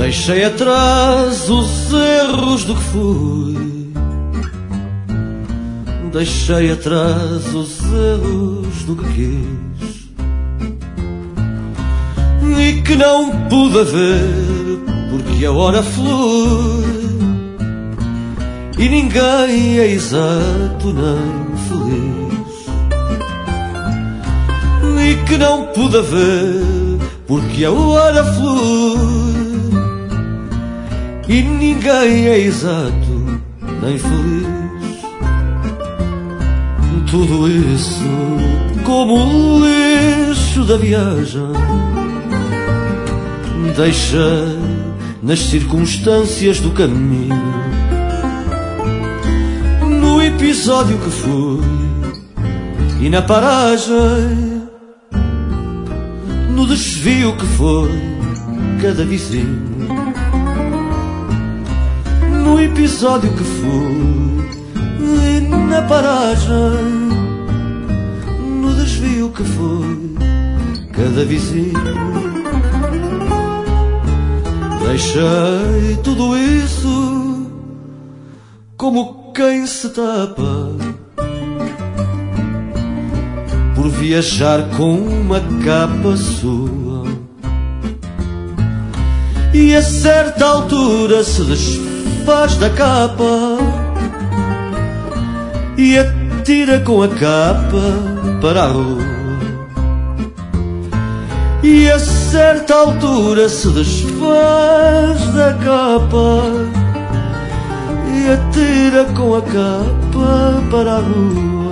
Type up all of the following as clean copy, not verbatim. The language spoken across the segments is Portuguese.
Deixei atrás os erros do que fui, deixei atrás os erros do que quis e que não pude ver, porque a hora flui e ninguém é exato nem feliz. E que não pude ver, porque a hora flui e ninguém é exato nem feliz. Tudo isso como o lixo da viagem deixa nas circunstâncias do caminho, no episódio que fui e na paragem, no desvio que foi cada vizinho, no episódio que fui e na paragem, no desvio que foi cada vizinho. Deixei tudo isso como quem se tapa por viajar com uma capa sua e a certa altura se desfaz da capa e atira com a capa para a rua. E a certa altura se desfaz da capa e atira com a capa para a rua.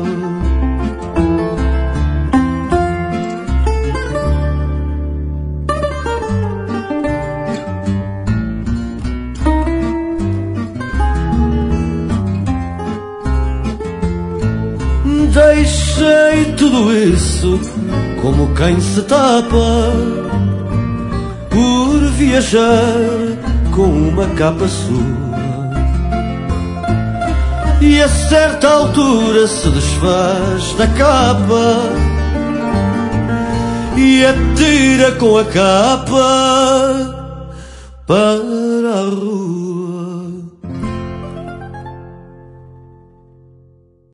Deixei tudo isso como quem se tapa por viajar com uma capa sua e a certa altura se desfaz da capa e atira com a capa para a rua.